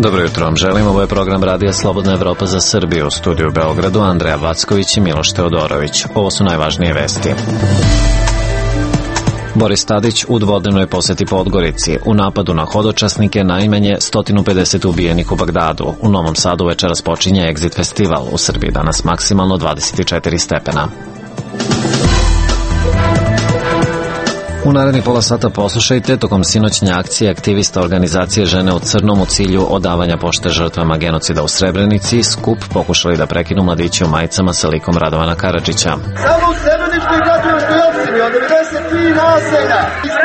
Dobro jutro vam želim, ovo je program Radija Slobodna Evropa za Srbiju, u studiju u Beogradu Andreja Backović i Miloš Teodorović. Ovo su najvažnije vesti. Boris Tadić u dvodnevnoj poseti Podgorici. U napadu na hodočasnike najmanje 150 ubijenih u Bagdadu. U Novom Sadu večeras počinje Exit festival. U Srbiji danas maksimalno 24 stepena. U narednih pola sata poslušajte, tokom sinoćnje akcije aktivista organizacije Žene u crnom u cilju odavanja pošte žrtvama genocida u Srebrenici, skup pokušali da prekinu mladići u majicama sa likom Radovana Karadžića. Samo u Srebreničkoj građevinskoj opštini od 93 naselja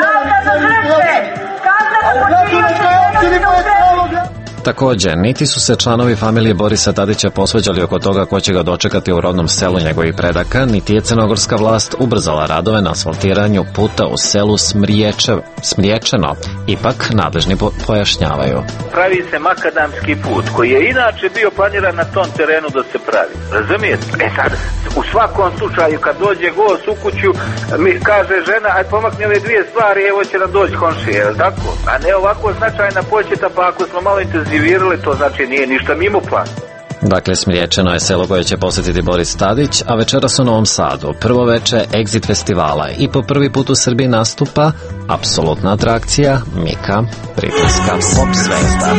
Takođe, niti su se članovi familije Borisa Tadića posvađali oko toga ko će ga dočekati u rodnom selu njegovih predaka, niti je crnogorska vlast ubrzala radove na asfaltiranju puta u selu Smriječeno. Ipak, nadležni pojašnjavaju. Pravi se makadamski put, koji je inače bio planiran na tom terenu da se pravi. Razumijete? Sad, u svakom slučaju, kad dođe gost u kuću, mi kaže žena, aj pomakni ove dvije stvari, evo će nam doći komšije, je li tako? A ne ovako značajna početa, pa ako smo malo intenzivirali, to znači nije ništa mimo plana. Dakle, Smriječeno je selo koje će posjetiti Boris Tadić, a večeras u Novom Sadu. Prvo veče Exit festivala i po prvi put u Srbiji nastupa apsolutna atrakcija Mika, britanska pop zvezda.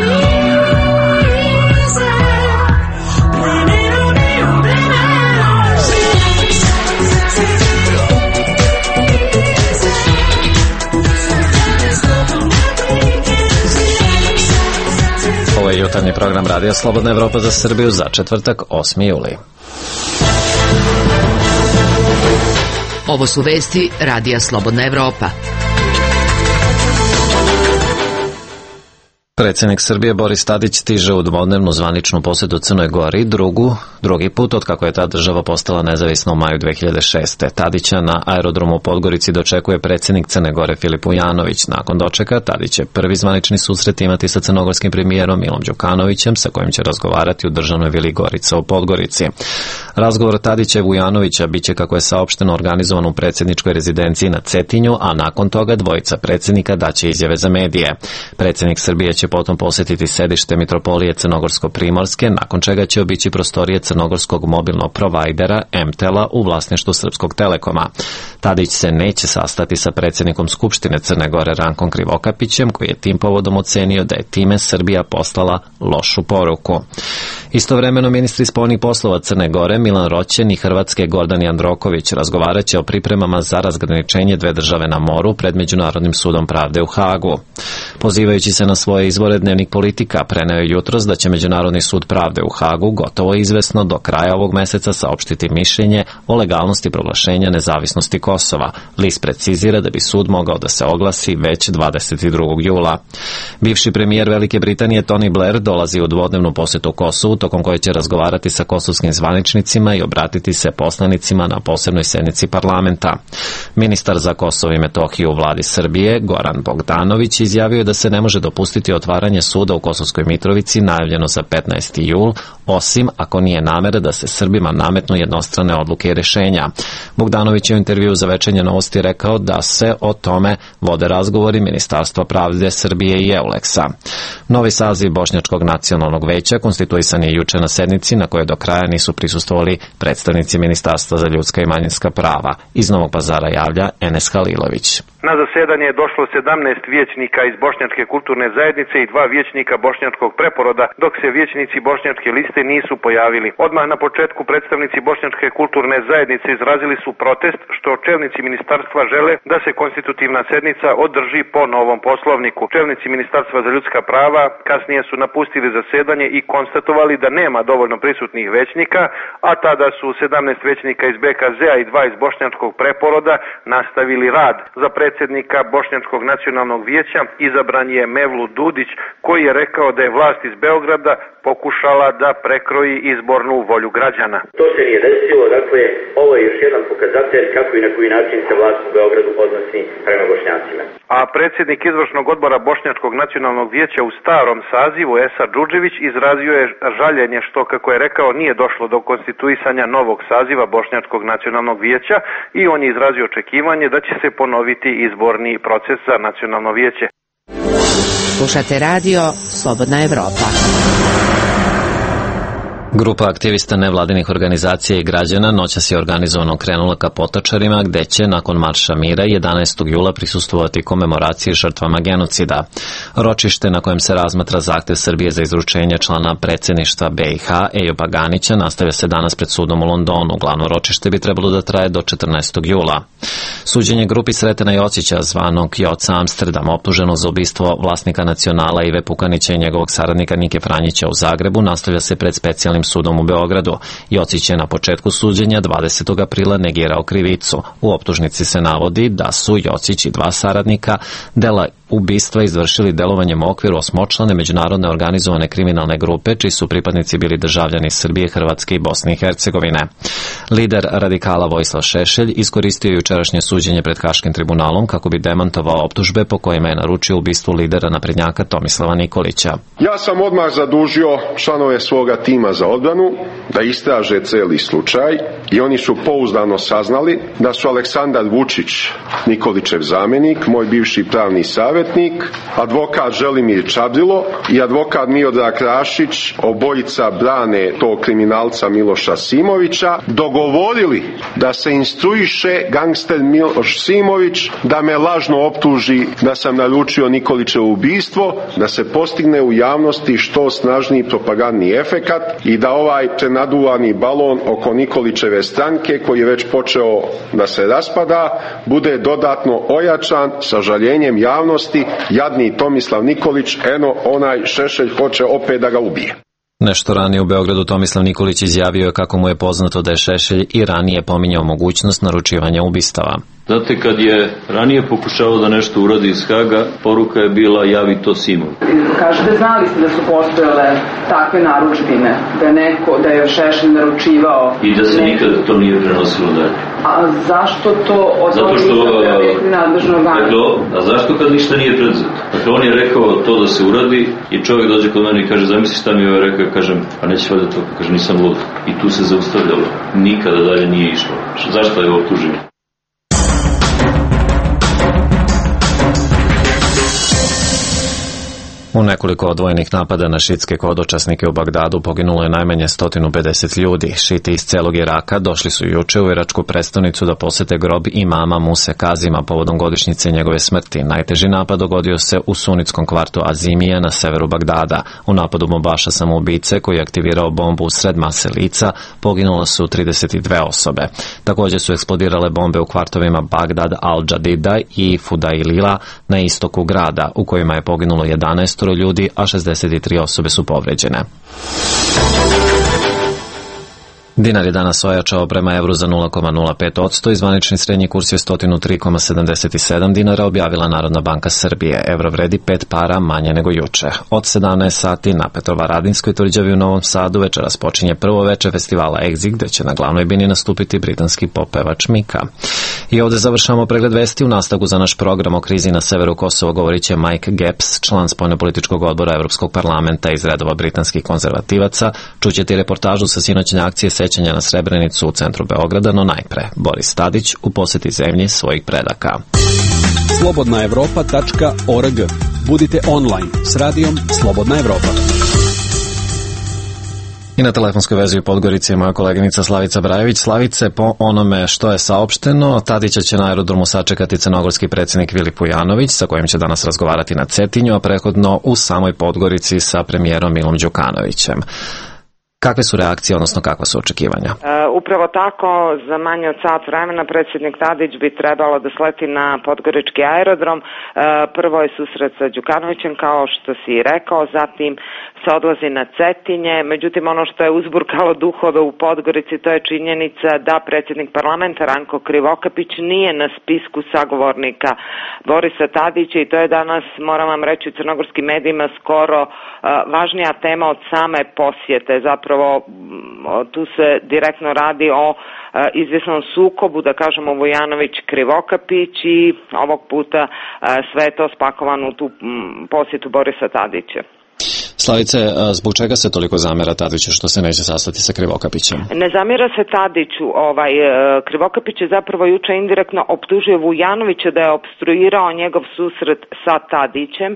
Ovo je jutarnji program Radija Slobodna Evropa za Srbiju za četvrtak, 8. juli. Ovo su vesti Radija Slobodna Evropa. Predsjednik Srbije Boris Tadić stiže u dvodnevnu zvaničnu posetu Crnoj Gori, drugi put od kako je ta država postala nezavisna u maju 2006. Tadića na aerodromu u Podgorici dočekuje predsjednik Crne Gore Filip Vujanović. Nakon dočeka Tadić će prvi zvanični susret imati sa crnogorskim premijerom Milom Đukanovićem, sa kojim će razgovarati u državnoj vili Gorica u Podgorici. Razgovor Tadića i Vujanovića biće, kako je saopšteno, organizovan u predsjedničkoj rezidenciji na Cetinju, a nakon toga dvojica predsjednika daće izjave za medije. Predsjednik Srbije će potom posjetiti sedište Mitropolije Crnogorsko-Primorske, nakon čega će obići prostorije crnogorskog mobilnog provajdera MTEL-a u vlasništvu Srpskog Telekoma. Tadić se neće sastati sa predsjednikom Skupštine Crne Gore Rankom Krivokapićem, koji je tim povodom ocenio da je time Srbija poslala lošu poruku. Istovremeno ministri spoljnih poslova Crne Gore Milan Roćen i Hrvatske Gordan Jandroković razgovarat će o pripremama za razgraničenje dve države na moru pred Međunarodnim sudom pravde u Hagu. Pozivajući se na svoje izvore, Dnevnik Politika preneo je jutros da će Međunarodni sud pravde u Hagu gotovo izvesno do kraja ovog meseca saopštiti mišljenje o legalnosti proglašenja nezavisnosti Kosova. List precizira da bi sud mogao da se oglasi već 22. jula. Bivši premijer Velike Britanije Tony Blair dolazi u dvodnevnu posetu Kosovu, tokom koje će razgovarati sa kosovskim zvaničnicima i obratiti se poslanicima na posebnoj sednici parlamenta. Ministar za Kosovo i Metohiju u vladi Srbije Goran Bogdanović izjavio je da se ne može dopustiti otvaranje suda u Kosovskoj Mitrovici najavljeno za 15. jul, osim ako nije namera da se Srbima nametnu jednostrane odluke i rešenja. Bogdanović je u intervju za Večernje novosti rekao da se o tome vode razgovori Ministarstva pravde Srbije i EULEX-a. Novi saziv Bošnjačkog nacionalnog veća konstituisan je juče na sednici na kojoj do kraja nisu prisustvovali predstavnici Ministarstva za ljudska i manjinska prava. Iz Novog Pazara javlja Enes Halilović. Na zasedanje je došlo 17 vijećnika iz Bošnjačke kulturne zajednice i 2 vijećnika Bošnjačkog preporoda, dok se vijećnici Bošnjačke liste nisu pojavili. Odmah na početku predstavnici Bošnjačke kulturne zajednice izrazili su protest što čelnici ministarstva žele da se konstitutivna sednica održi po novom poslovniku. Čelnici Ministarstva za ljudska prava kasnije su napustili zasedanje i konstatovali da nema dovoljno prisutnih većnika, a tada su 17 većnika iz BKZ-a i 2 iz Bošnjačkog preporoda nastavili rad. Za predsjednika Bošnjačkog nacionalnog vijeća izabran je Mevlut Dudić, koji je rekao da je vlast iz Beograda pokušala da prekroji izbornu volju građana. To se nije desilo, dakle, ovo je još jedan pokazatelj kako i na koji način se vlast u Beogradu odnosi prema Bošnjacima. A predsjednik izvršnog odbora Bošnjačkog nacionalnog vijeća u starom sazivu Esad Džudžević izrazio je žaljenje što, kako je rekao, nije došlo do konstituisanja novog saziva Bošnjačkog nacionalnog vijeća i on je izrazio očekivanje da će se ponoviti izborni proces za nacionalno vijeće. Slušate radio Slobodna Evropa. Grupa aktivista nevladinih organizacija i građana noćas je organizovano krenula ka Potočarima, gde će nakon Marša mira 11. jula prisustvovati komemoraciji žrtvama genocida. Ročište na kojem se razmatra zahtev Srbije za izručenje člana predsjedništva BiH Ejuba Ganića nastavlja se danas pred sudom u Londonu. Glavno ročište bi trebalo da traje do 14. jula. Suđenje grupi Sretena Jocića, zvanog Joca Amsterdam, optuženog za ubistvo vlasnika Nacionala Ive Pukanića i njegovog saradnika Nike Franjića u Zagrebu, nastavlja se pred specijalnim sudom u Beogradu. Jocić je na početku suđenja 20. aprila negirao krivicu. U optužnici se navodi da su Jocić i dva saradnika dela ubistva izvršili delovanjem u okviru osmočlane međunarodne organizovane kriminalne grupe, čiji su pripadnici bili državljani Srbije, Hrvatske i Bosne i Hercegovine. Lider radikala Vojislav Šešelj iskoristio je jučerašnje suđenje pred Haškim tribunalom kako bi demantovao optužbe po kojima je naručio ubistvo lidera naprednjaka Tomislava Nikolića. Ja sam odmah zadužio članove svoga tima za odbranu da istraže celi slučaj i oni su pouzdano saznali da su Aleksandar Vučić, Nikolićev zamjenik, moj bivši pravni savjetnik, advokat Želimir Čabrilo i advokat Miodrag Rašić, obojica brane tog kriminalca Miloša Simovića, dogovorili da se instruiše gangster Miloš Simović da me lažno optuži da sam naručio Nikolićevo ubistvo, da se postigne u javnosti što snažniji propagandni efekat i da ovaj prenaduvani balon oko Nikolićeve stranke, koji je već počeo da se raspada, bude dodatno ojačan sa žaljenjem javnosti. Jadni Tomislav Nikolić, eno onaj Šešelj hoće opet da ga ubije. Nešto ranije u Beogradu Tomislav Nikolić izjavio je kako mu je poznato da je Šešelj i ranije pominjao mogućnost naručivanja ubistava. Znate, kad je ranije pokušao da nešto uradi iz Haga, poruka je bila javi to Simović. Kažete, znali ste da su postojale takve narudžbine, da je Šešelj naručivao... I da se nikada to nije prenosilo dalje. A zašto to od Zato što, nadležno organa? A zašto kad ništa nije predzeto? Dakle, on je rekao to da se uradi i čovjek dođe kod mene i kaže, zamisli šta mi je rekao, ja kažem, pa neće valjda to, kaže, nisam lud. I tu se zaustavljalo. Nikada dalje nije išlo. Zašto je optužen? U nekoliko odvojenih napada na šitske hodočasnike u Bagdadu poginulo je najmanje 150 ljudi. Šiti iz celog Iraka došli su juče u iračku prestonicu da posete grob imama Muse Kazima povodom godišnjice njegove smrti. Najteži napad dogodio se u sunitskom kvartu Azimije na severu Bagdada. U napadu bombaša samoubice koji je aktivirao bombu usred mase lica poginule su 32 osobe. Također su eksplodirale bombe u kvartovima Bagdad, Al-Jadida i Fudailila na istoku grada, u kojima je poginulo 11 ljudi, a 63 osobe su povređene. Dinar je danas ojačao prema evru za 0,05% i zvanični srednji kurs je 103,77 dinara, objavila Narodna banka Srbije. Evro vredi 5 para manje nego juče. Od 17 sati na Petrovaradinskoj tvrđavi u Novom Sadu večeras počinje prvo veče festivala Exit, gde će na glavnoj bini nastupiti britanski popevač Mika. I ovde završamo pregled vesti. U nastavku za naš program o krizi na severu Kosova govorit će Mike Gepps, član spoljnopolitičkog odbora Evropskog parlamenta iz redova britanskih konzervativaca. Čućete reportažu sa sinoćne akcije sećanja na Srebrenicu u centru Beograda, no najpre Boris Tadić u poseti zemlji svojih predaka. slobodnaevropa.org. Budite online s radijom Slobodna Evropa. I na telefonskoj vezi u Podgorici je moja koleginica Slavica Brajević. Slavice, po onome što je saopšteno, Tadića će na aerodromu sačekati crnogorski predsjednik Vili Pujanović, sa kojim će danas razgovarati na Cetinju, a prethodno u samoj Podgorici sa premijerom Milom Đukanovićem. Kakve su reakcije, odnosno kakva su očekivanja? Upravo tako, za manje od sat vremena predsjednik Tadić bi trebalo da sleti na Podgorički aerodrom. Prvo je susret sa Đukanovićem, kao što si rekao, zatim se odlazi na Cetinje. Međutim, ono što je uzburkalo duhove u Podgorici, to je činjenica da predsjednik parlamenta Ranko Krivokapić nije na spisku sagovornika Borisa Tadića i to je danas, moram vam reći, u crnogorskim medijima skoro važnija tema od same posjete. Zapravo tu se direktno radi o izvjesnom sukobu, da kažemo Vujanović-Krivokapić, i ovog puta sve je to spakovano u tu posjetu Borisa Tadića. Slavice, zbog čega se toliko zamera Tadiću što se neće sastati sa Krivokapićem? Ne zamjera se Tadiću, Krivokapić je zapravo juče indirektno optužio Vujanovića da je opstruirao njegov susret sa Tadićem.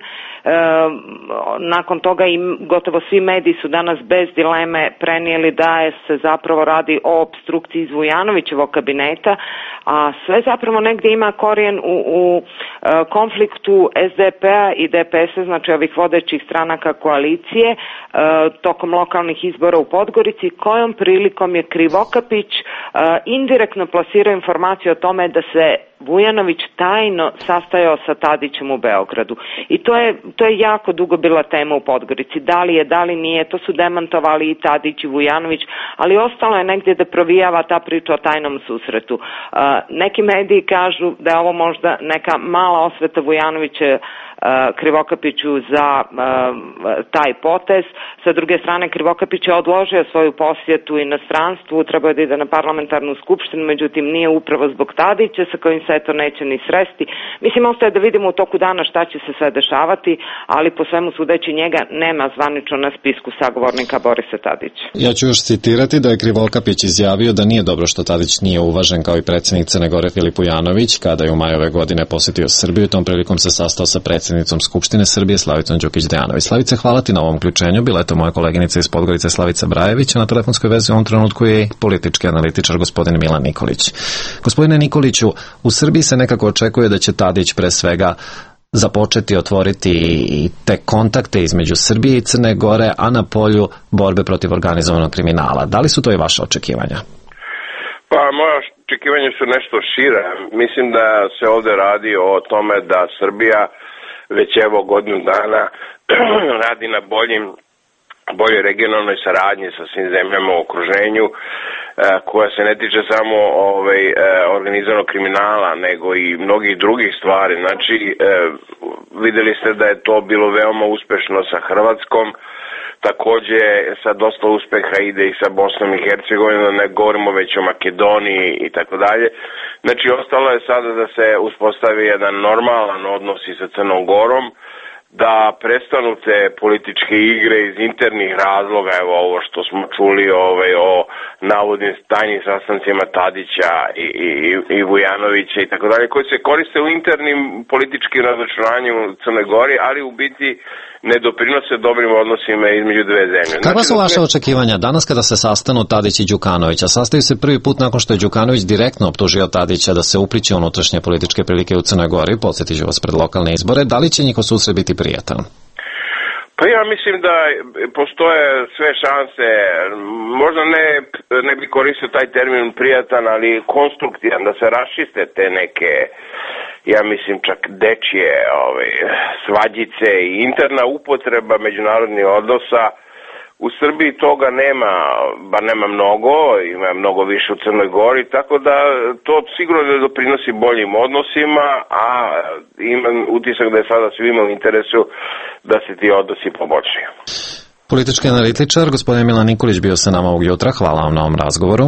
Nakon toga i gotovo svi mediji su danas bez dileme prenijeli da se zapravo radi o opstrukciji iz Vujanovićevog kabineta, a sve zapravo negdje ima korijen u konfliktu SDP-a i DPS-a, znači ovih vodećih stranaka koalicije, tokom lokalnih izbora u Podgorici, kojom prilikom je Krivokapić indirektno plasirao informaciju o tome da se Vujanović tajno sastajao sa Tadićem u Beogradu. I to je jako dugo bila tema u Podgorici. Da li je, da li nije, to su demantovali i Tadić i Vujanović, ali ostalo je negdje da provijava ta priča o tajnom susretu. Neki mediji kažu da je ovo možda neka mala osveta Vujanovića Krivokapiću za taj potez. Sa druge strane, Krivokapić je odložio svoju posjetu inostranstvu, trebao je da ide na parlamentarnu skupštinu, međutim nije upravo zbog Tadića, sa kojim se to neće ni sresti. Mislim, ostaje da vidimo u toku dana šta će se sve dešavati, ali po svemu sudeći njega nema zvanično na spisku sagovornika Borisa Tadića. Ja ću još citirati da je Krivokapić izjavio da nije dobro što Tadić nije uvažen kao i predsjednik Crne Gore Filip Vujanović, kada je u maju ove godine posjetio Srbiju. Tom prilikom se sastao sa predsjednicom Skupštine Srbije Slavicom Đukić-Dejanović. Slavice, hvala ti na ovom uključenju. Bila je to moja koleginica iz Podgorice Slavica Brajević, a na telefonskoj vezi u ovom trenutku je i politički analitičar gospodin Milan Nikolić. Gospodine Nikoliću, u Srbiji se nekako očekuje da će Tadić pre svega započeti otvoriti i te kontakte između Srbije i Crne Gore, a na polju borbe protiv organizovanog kriminala. Da li su to i vaše očekivanja? Pa moja očekivanja su nešto šire. Mislim da se ovdje radi o tome da Srbija već evo godinu dana radi na boljoj regionalnoj saradnji sa svim zemljama u okruženju, koja se ne tiče samo organizovanog kriminala, nego i mnogih drugih stvari. Znači, vidjeli ste da je to bilo veoma uspešno sa Hrvatskom, također sa dosta uspeha ide i sa Bosnom i Hercegovinom, ne govorimo već o Makedoniji i tako dalje. Znači, ostalo je sada da se uspostavi jedan normalan odnos i sa Crnom Gorom, da prestanu te političke igre iz internih razloga, evo ovo što smo čuli o navodnim tajnim sastancima Tadića i Vujanovića i tako dalje, koji se koriste u internim političkim različovanjima u Crnoj Gori, ali u biti ne doprinose dobrim odnosima između dve zemlje. Kakva su vaše očekivanja danas kada se sastanu Tadić i Đukanović? A sastaju se prvi put nakon što je Đukanović direktno optužio Tadića da se upliće u unutrašnje političke prilike u Crnoj Gori, podsjetit ću vas pred lokalne izbore. Da li će njihov susret biti prijatan? Pa ja mislim da postoje sve šanse, možda ne bi koristio taj termin prijatan, ali konstruktivan, da se raščiste te neke, ja mislim čak dečije svađice i interna upotreba međunarodnih odnosa. U Srbiji toga nema mnogo, ima mnogo više u Crnoj Gori, tako da to sigurno ne doprinosi boljim odnosima, a imam utisak da je sada svima u interesu da se ti odnosi poboljšaju. Politički analitičar, gospodin Milan Nikolić, bio sa nama ovog jutra. Hvala vam na ovom razgovoru.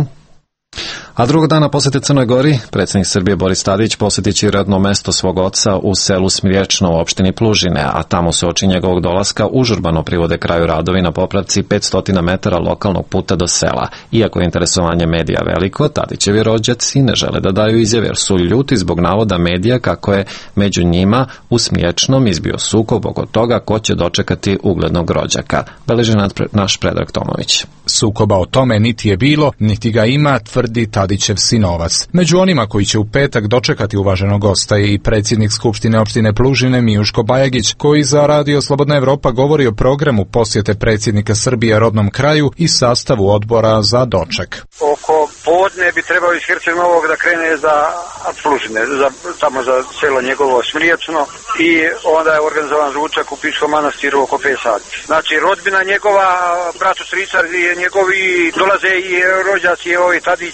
A drugog dana posjete Crnoj Gori, predsjednik Srbije Boris Tadić posjetit će rodno mesto svog oca u selu Smirječno u opštini Plužine, a tamo se oči njegovog dolaska užurbano privode kraju radovi na popravci 500 metara lokalnog puta do sela. Iako je interesovanje medija veliko, Tadićevi rođaci ne žele da daju izjave jer su ljuti zbog navoda medija kako je među njima u Smirječnom izbio sukob oko toga ko će dočekati uglednog rođaka. Beleži naš Predrag Tomović. Sukoba o tome niti je bilo, niti ga ima, tvrdi Tadićev sinovac. Među onima koji će u petak dočekati uvaženog gosta je i predsjednik Skupštine opštine Plužine Mijuško Bajagić, koji za Radio Slobodna Evropa govori o programu posjete predsjednika Srbije rodnom kraju i sastavu odbora za doček. Oko podne bi trebao iz Herceg-Novog da krene za Plužine, tamo za selo njegovo Smirječno, i onda je organizovan ručak u Pičkom manastiru oko 5 sati. Znači, rodbina njegova, bratu stricar i njegovi dolaze i rođaci ovi Tadići iz Srbije,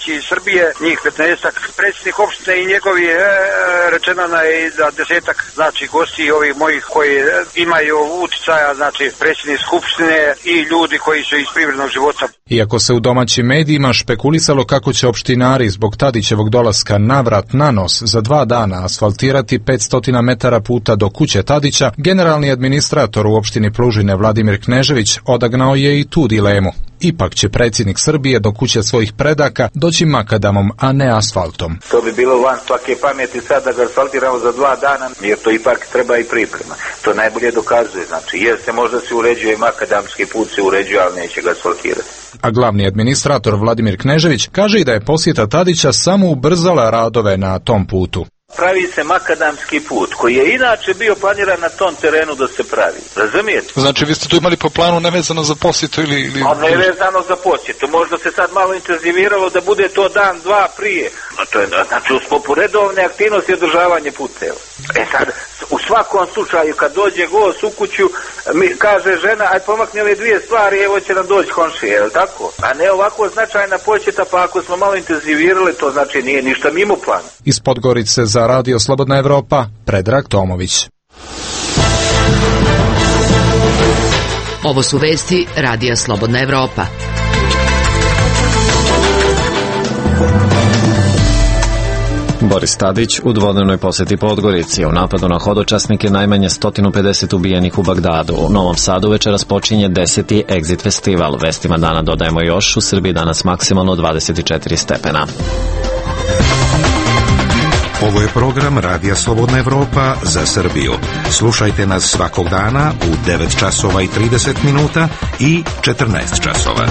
Srbije, njih 15-ak, predsjednik opštine i njegovi rečeno je da 10-ak znači gosti ovih mojih koji imaju uticaja, znači predsjednik skupštine i ljudi koji su iz privrednog života. Iako se u domaćim medijima špekulisalo kako će opštinari zbog Tadićevog dolaska navrat na nos za 2 dana asfaltirati 500 metara puta do kuće Tadića, generalni administrator u opštini Plužine Vladimir Knežević odagnao je i tu dilemu. Ipak će predsjednik Srbije do kuće svojih predaka doći makadamom, a ne asfaltom. To bi bilo van svake pameti sad da ga asfaltiramo za 2 dana, jer to ipak treba i priprema. To najbolje dokazuje, znači, jer se možda se uređuje makadamski put, se uređuje, ali neće ga asfaltirati. A glavni administrator Vladimir Knežević kaže i da je posjeta Tadića samo ubrzala radove na tom putu. Pravi se makadamski put, koji je inače bio planiran na tom terenu da se pravi. Razumijete? Znači, vi ste tu imali po planu nevezano za posjetu ili... Nevezano za posjetu. Možda se sad malo intenziviralo da bude to dan, 2 prije. To je, znači, u sklopu redovne aktivnosti i održavanje puteva. Sad, u svakom slučaju, kad dođe gost u kuću, mi kaže žena, aj pomakni ove 2 stvari, evo će nam doći komšije, je li tako? A ne ovako značajna posjeta, pa ako smo malo intenzivirali, to znači nije ništa mimo plana. Iz Podgorice za Radio Slobodna Evropa, Predrag Tomović. Ovo su vesti Radija Slobodna Evropa. Boris Tadić u dvodnevnoj poseti Podgorici. U napadu na hodočasnike najmanje 150 ubijenih u Bagdadu. U Novom Sadu večeras počinje 10. Exit festival. Vestima dana dodajemo još, u Srbiji danas maksimalno 24 stepena. Ovo je program Radija Slobodna Evropa za Srbiju. Slušajte nas svakog dana u 9 časova i 30 minuta i 14 časova.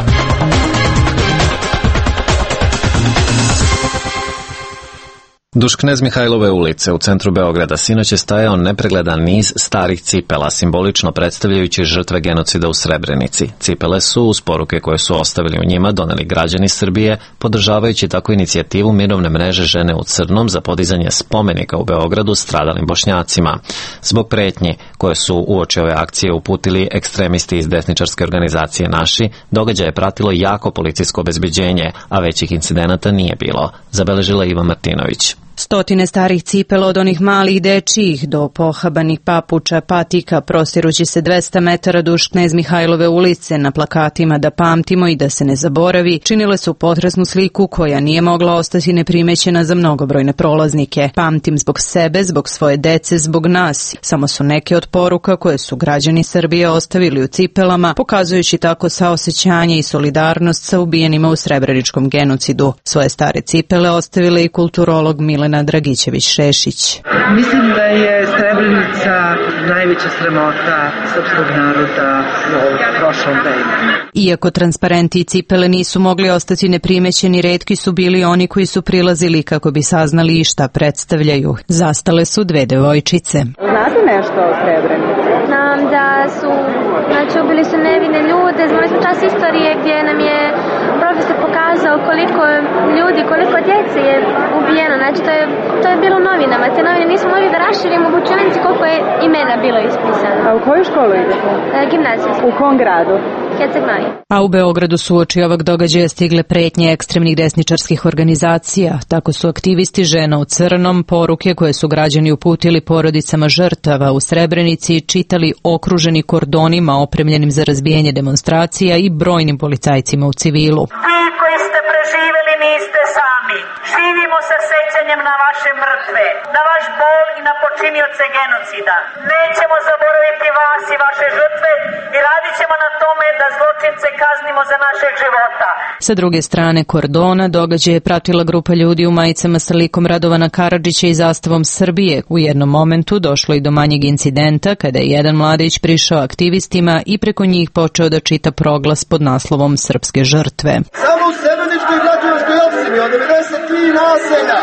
Duž Knez Mihajlove ulice u centru Beograda sinoć je stajao nepregledan niz starih cipela, simbolično predstavljajući žrtve genocida u Srebrenici. Cipele su, uz poruke koje su ostavili u njima, doneli građani Srbije, podržavajući tako inicijativu mirovne mreže Žene u crnom za podizanje spomenika u Beogradu stradalim Bošnjacima. Zbog pretnji koje su uoči ove akcije uputili ekstremisti iz desničarske organizacije Naši, događaj je pratilo jako policijsko obezbeđenje, a većih incidenata nije bilo, zabeležila Iva Martinović. Stotine starih cipela od onih malih dečijih do pohabanih papuča, patika, prostirući se 200 metara duž Knez Mihajlove ulice na plakatima da pamtimo i da se ne zaboravi, činile su potresnu sliku koja nije mogla ostati neprimećena za mnogobrojne prolaznike. Pamtim zbog sebe, zbog svoje dece, zbog nas. Samo su neke od poruka koje su građani Srbije ostavili u cipelama, pokazujući tako saosećanje i solidarnost sa ubijenima u srebreničkom genocidu. Svoje stare cipele ostavile i kulturolog Milena Dragićević-Šešić. Mislim da je Srebrenica najveća sramota srpskog naroda u prošlom veku. Iako transparenti i cipele nisu mogli ostati neprimećeni, retki su bili oni koji su prilazili kako bi saznali i šta predstavljaju. Zastale su 2 devojčice. Znate nešto o Srebrenici? Znam da su, znači, ubili su nevine ljude. Znali smo čas istorije gdje nam je profesor pokazao koliko ljudi, koliko djece je ubijeno. Znači, to je bilo u novinama. Te novine nismo mogli da raširimo u učenici koliko je imena bilo ispisano. A u koju školu idete? Gimnaziju. U kom gradu? A u Beogradu su uoči ovog događaja stigle pretnje ekstremnih desničarskih organizacija. Tako su aktivisti Žena u crnom poruke koje su građani uputili porodicama žrtava u Srebrenici čitali okruženi kordonima opremljenim za razbijanje demonstracija i brojnim policajcima u civilu. Vi koji ste preživjeli niste sami. Živimo sa sećanjem na vaše mrtve, na vaš bol i na počinioce genocida. Nećemo zaboraviti vas i vaše žrtve i radit ćemo na tome da zločince kaznimo za našeg života. Sa druge strane kordona događaj je pratila grupa ljudi u majicama sa likom Radovana Karadžića i zastavom Srbije. U jednom momentu došlo i do manjeg incidenta kada je jedan mladić prišao aktivistima i preko njih počeo da čita proglas pod naslovom Srpske žrtve. Samo u Srebreničkoj građanskoj opštini od 93 naselja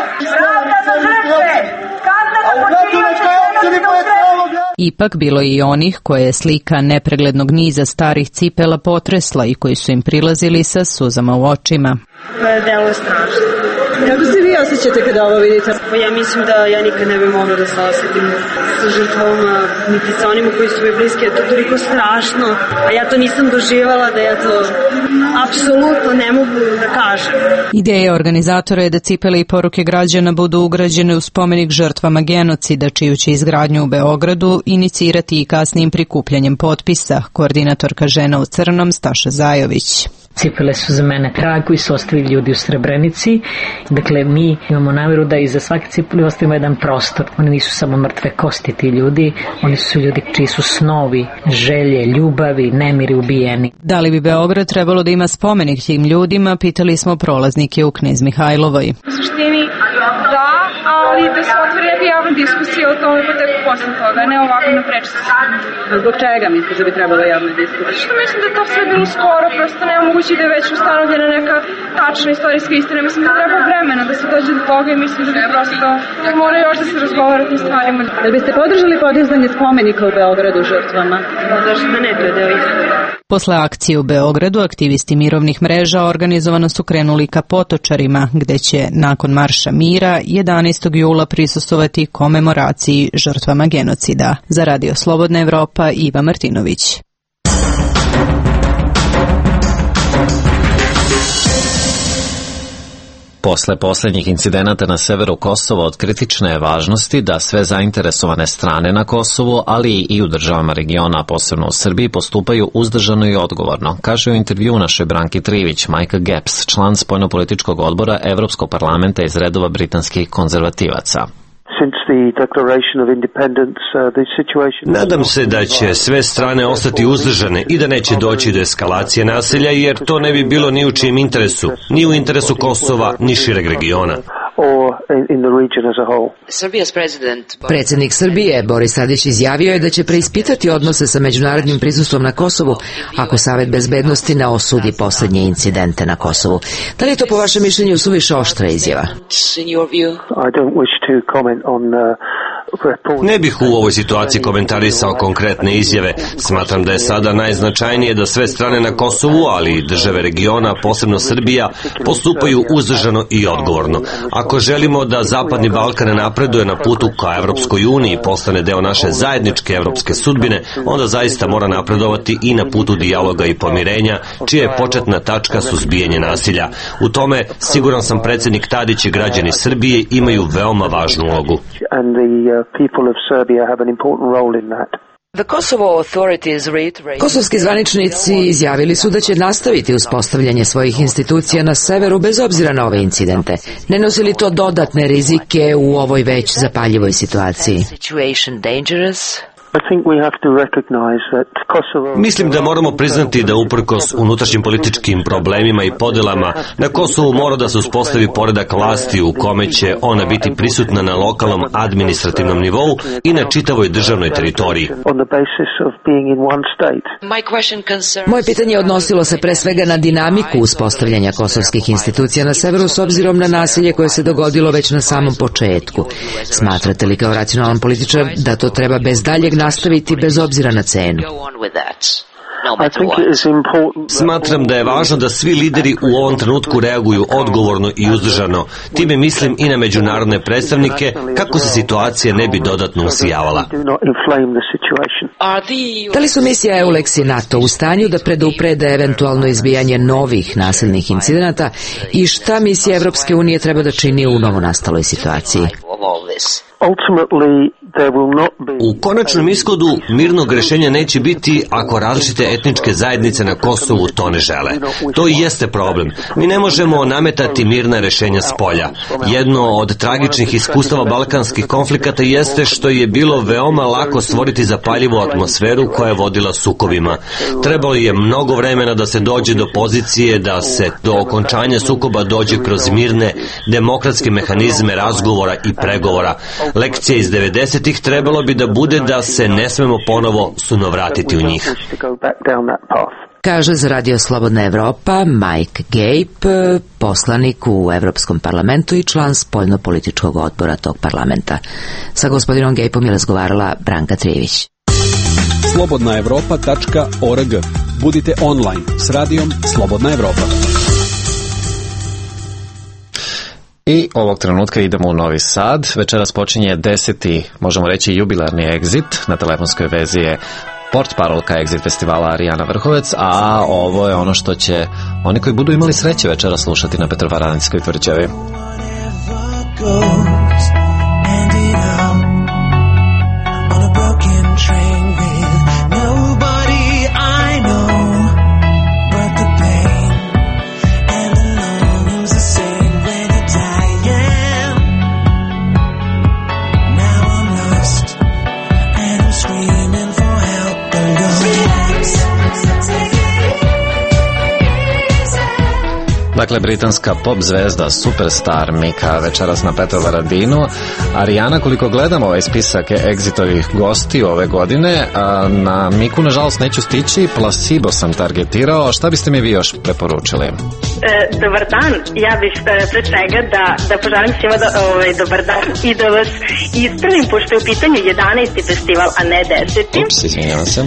Ipak bilo je i onih koje je slika nepreglednog niza starih cipela potresla i koji su im prilazili sa suzama u očima. Delo je strašno. Kako se vi osjećate kada ovo vidite? Pa ja mislim da ja nikad ne bih mogla da se osjetim sa žrtvama, niti sa onima koji su mi bliski, je to toliko strašno, a ja to nisam doživala da ja to apsolutno ne mogu da kažem. Ideja organizatora je da cipele i poruke građana budu ugrađene u spomenik žrtvama genocida, čiju će izgradnju u Beogradu inicirati i kasnijim prikupljanjem potpisa, koordinatorka Žena u crnom Staša Zajović. Cipele su za mene trag koji su ostavili ljudi u Srebrenici. Dakle, mi imamo namjeru da iza svake cipele ostavimo jedan prostor. Oni nisu samo mrtve kosti ti ljudi, oni su ljudi čiji su snovi, želje, ljubavi, nemiri ubijeni. Da li bi Beograd trebalo da ima spomenik tim ljudima, pitali smo prolaznike u Knez Mihajlovoj. U suštini da, ali da se otvori neka javna diskusija o tome pa tek posle toga, ne ovako na prečicu. Zbog čega misliš da bi trebala javna diskusija? Što mislim da je to sve bilo skoro, prosto nemoguće da je već ustanovljena neka tačna istorijska istina. Mislim da treba vremena da se dođe do toga i mislim da bi prosto mora još da se razgovara o tim stvarima. Da biste podržali podizanje spomenika u Beogradu žrtvama? Zašto da ne, to je deo istorije. Posle akcije u Beogradu, aktivisti mirovnih mreža organizovano su krenuli ka Potočarima, gde će nakon Marša mira 11. jula prisustvovati komemoraciji žrtvama genocida. Za Radio Slobodna Evropa, Iva Martinović. Posle posljednjih incidenata na severu Kosova od kritične je važnosti da sve zainteresovane strane na Kosovu, ali i u državama regiona, a posebno u Srbiji, postupaju uzdržano i odgovorno, kaže u intervju našoj Branki Trivić Mike Gepps, član spoljnopolitičkog odbora Evropskog parlamenta iz redova britanskih konzervativaca. Nadam se da će sve strane ostati uzdržane i da neće doći do eskalacije nasilja, jer to ne bi bilo ni u čijem interesu, ni u interesu Kosova, ni šireg regiona. Predsjednik Srbije Boris Tadić izjavio je da će preispitati odnose sa međunarodnim prisustvom na Kosovu ako Savet bezbednosti ne osudi posljednje incidente na Kosovu. Da li je to po vašem mišljenju suviše oštra izjava? Ne bih u ovoj situaciji komentarisao konkretne izjave. Smatram da je sada najznačajnije da sve strane na Kosovu, ali i države regiona, posebno Srbija, postupaju uzdržano i odgovorno. Ako želimo da Zapadni Balkan napreduje na putu ka Evropskoj uniji i postane deo naše zajedničke evropske sudbine, onda zaista mora napredovati i na putu dijaloga i pomirenja, čija je početna tačka suzbijanje nasilja. U tome, siguran sam, predsjednik Tadić i građani Srbije imaju veoma važnu ulogu. Kosovski zvaničnici izjavili su da će nastaviti uspostavljanje svojih institucija na severu bez obzira na ove incidente. Ne nosi li to dodatne rizike u ovoj već zapaljivoj situaciji? Mislim da moramo priznati da uprkos unutrašnjim političkim problemima i podelama na Kosovu mora da se uspostavi poredak vlasti u kome će ona biti prisutna na lokalnom administrativnom nivou i na čitavoj državnoj teritoriji. Moje pitanje odnosilo se pre svega na dinamiku uspostavljanja kosovskih institucija na severu s obzirom na nasilje koje se dogodilo već na samom početku. Smatrate li kao racionalan političar da to treba bez daljeg nastaviti bez obzira na cenu? Smatram da je važno da svi lideri u ovom trenutku reaguju odgovorno i uzdržano. Time mislim i na međunarodne predstavnike kako se situacija ne bi dodatno usijavala. Da li su misija EULEX i NATO u stanju da preduprede eventualno izbijanje novih nasilnih incidenata i šta misija Evropske unije treba da čini u novonastaloj situaciji? U konačnom ishodu mirnog rješenja neće biti ako različite etničke zajednice na Kosovu to ne žele. To i jeste problem. Mi ne možemo nametati mirna rješenja s polja. Jedno od tragičnih iskustava balkanskih konflikata jeste što je bilo veoma lako stvoriti zapaljivu atmosferu koja je vodila sukobima. Trebalo je mnogo vremena da se dođe do pozicije da se do okončanja sukoba dođe kroz mirne, demokratske mehanizme razgovora i pregovora. Lekcija iz 90-ih trebalo bi da bude da se ne smemo ponovo sunovratiti u njih. Kaže za Radio Slobodna Evropa Mike Gape, poslanik u Evropskom parlamentu i član spoljnopolitičkog odbora tog parlamenta. Sa gospodinom Gapeom je razgovarala Branka Trivić. slobodnaevropa.org. Budite online s radijom Slobodna Evropa. I ovog trenutka idemo u Novi Sad. Večeras počinje 10. možemo reći jubilarni Exit. Na telefonskoj vezi je portparolka Exit festivala Arijana Vrhovec, a ovo je ono što će oni koji budu imali sreće večera slušati na Petrovaradinskoj tvrđavi. Dakle, britanska pop zvezda, superstar Mika večeras na Petrovaradinu. Arijana, koliko gledamo ovaj spisak Exitovih gosti ove godine, na Miku nažalost neću stići, Placebo sam targetirao. Šta biste mi vi još preporučili? Dobar dan, ja bih pre svega da poželim svima dobar dan i da vas ispravim, pošto je u pitanju 11. festival, a ne 10. Ups, izvinjavam se.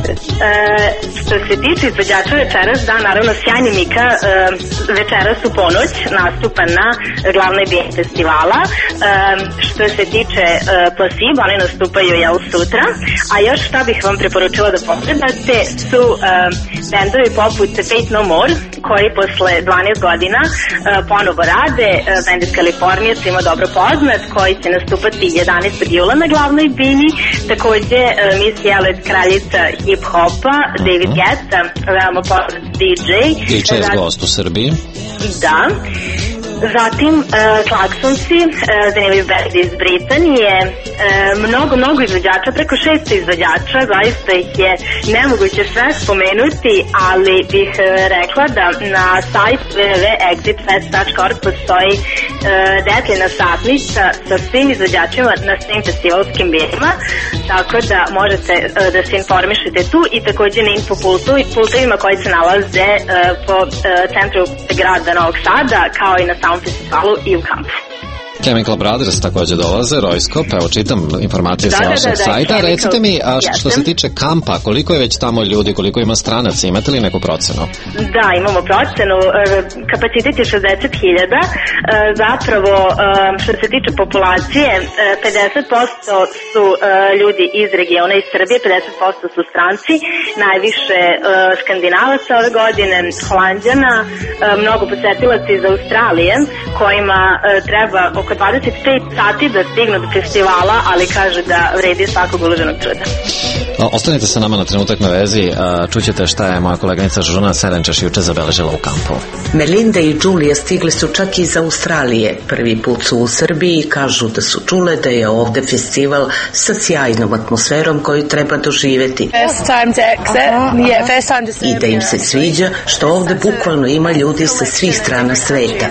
Što se tiče izvođača večeras, da, naravno, sjajni Mika večeras u ponoć nastupa na glavnoj bini festivala. Što se tiče Placebo, oni nastupaju sutra, a još šta bih vam preporučila da pogledate su bendovi poput Faith No More, koji posle 12 godina ponovo rade, bend iz Kalifornije, svima dobro poznat, koji će nastupati 11. jula na glavnoj bini. Takođe Missy Elliott, kraljica hip-hopa, David Guetta, veoma poznat DJ. DJ gost u Srbiji. Da. Zatim Klaksonsi, zanimljiv band iz Britanije, mnogo izvođača, preko 600 izvođača, zaista ih je nemoguće sve spomenuti, ali bih rekla da na sajtu www.exitfest.org postoji detaljna satnica sa svim izvođačima na svim festivalskim birima, tako da možete da se informišete tu i takođe na infopultovima koji se nalaze po centru grada Novog Sada, kao i na samom festivalu i u kampu. Chemical Brothers takođe dolaze, Rojskop, evo čitam informacije sa vašeg sajta. Recite mi, a što se tiče kampa, koliko je već tamo ljudi, koliko ima stranaca, imate li neku procenu? Da, imamo procenu, kapacitet je 60.000, zapravo što se tiče populacije, 50% su ljudi iz regiona, iz Srbije, 50% su stranci, najviše Skandinavaca ove godine, Holanđana, mnogo posetilaca iz Australije, kojima treba oko 25 sati da stignu do festivala, ali kaže da vredi svakog uloženog truda. Ostanite sa nama na trenutak na vezi, čućete šta je moja koleganica Žuna Serenčeš juče zabeležila u kampu. Melinda i Julia stigle su čak iz Australije. Prvi put su u Srbiji i kažu da su čule da je ovde festival sa sjajnom atmosferom koju treba doživeti. I da im se sviđa što ovde bukvalno ima ljudi sa svih strana sveta.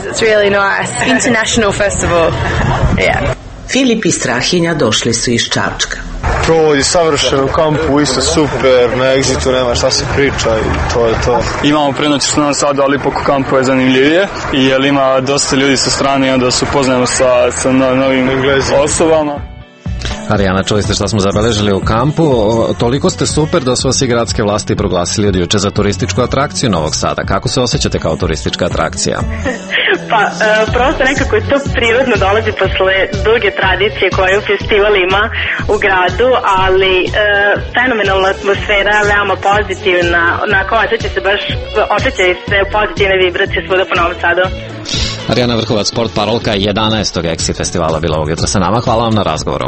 Filip i Strahinja došli su iz Čačka. Provod je savršen u kampu, isto super, na Exitu nema šta se priča i to je to. Imamo prenoć u Novom Sadu, ali ipak u kampu je zanimljivije, jer ima dosta ljudi sa strane i onda se upoznajemo sa novim osobama. Arijana, čuli ste šta smo zabeležili u kampu. Toliko ste super da su vas i gradske vlasti proglasili od juče za turističku atrakciju Novog Sada. Kako se osjećate kao turistička atrakcija? Pa, prosto nekako to prirodno dolazi posle duge tradicije koju festival ima u gradu, ali fenomenalna atmosfera, veoma pozitivna, onako osjećaju se pozitivne vibracije svuda po Novom Sadu. Arijana Vrhovac, portparolka 11. Exit festivala, bila ovog jutra sa nama. Hvala vam na razgovoru.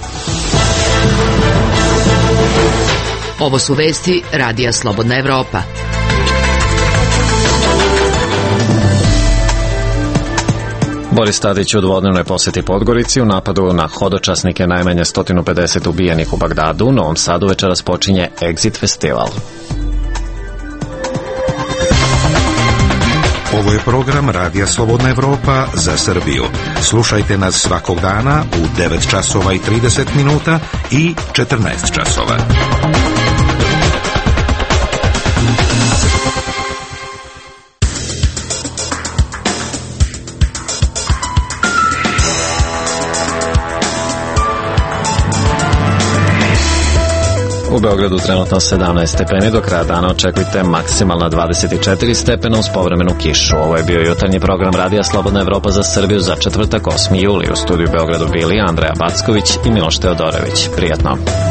Ovo su vesti Radija Slobodna Evropa. Boris Tadić u dvodnevnoj poseti Podgorici. U napadu na hodočasnike najmanje 150 ubijenih u Bagdadu. U Novom Sadu večeras počinje Exit festival. Ovo je program Radija Slobodna Evropa za Srbiju. Slušajte nas svakog dana u 9 časova i 30 minuta i 14 časova. U Beogradu trenutno 17 stepeni, do kraja dana očekujte maksimalna 24 stepena uz povremenu kišu. Ovo je bio jutarnji program Radija Slobodna Evropa za Srbiju za četvrtak 8. juli. U studiju Beogradu bili Andreja Backović i Miloš Teodorović. Prijatno.